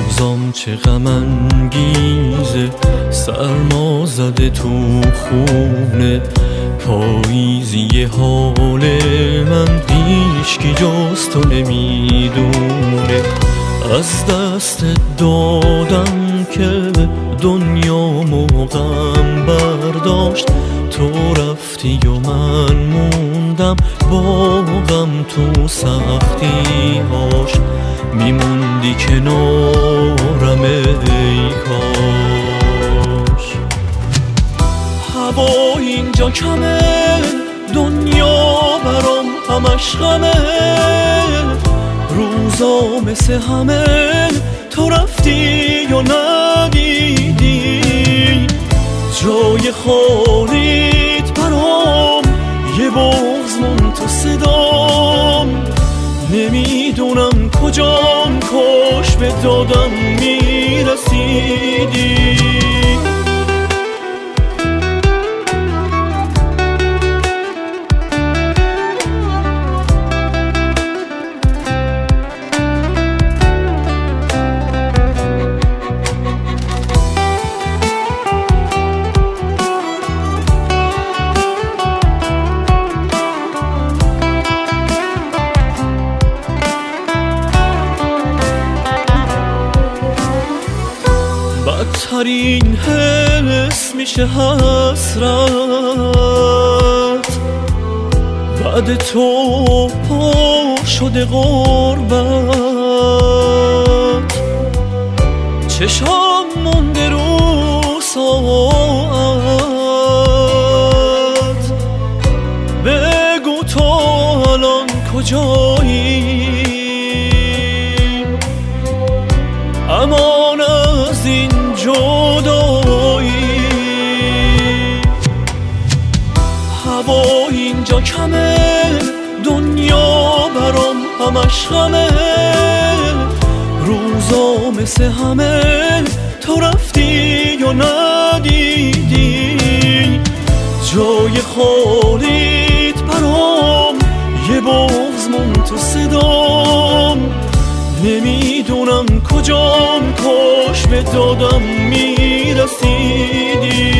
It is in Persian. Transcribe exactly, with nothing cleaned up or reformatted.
روزام چه غم انگیزه، سرما زده تو خونه، پاییزی حال من هیچکی جز تو نمیدونه. از دست دادم که دنیامو غم برداشت، تو رفتی و من موندم با غم تو سختی‌هاش، میموندی کنارم ای کاش. هوا اینجا کمه، دنیا برام همش غمه، روزا مثل همه تو رفتی و ندیدی، جای خالیت برام یه بغض مون تو صدام، نمیدونم کجام، کاش به دادم میرسیدی. بدترین حس میشه حسرت، بعد تو پا شده غربت، چشام مونده رو ساعت، بگو تو الان کجایی، امان از این جدایی. هوا اینجا کمه، دنیا برام همش غمه، روزا مثل همه تو رفتی و ندیدی، جای خالیت برام یه بغض مون تو صدام، نمیدونم کجام، کاش به دادم میرسیدی.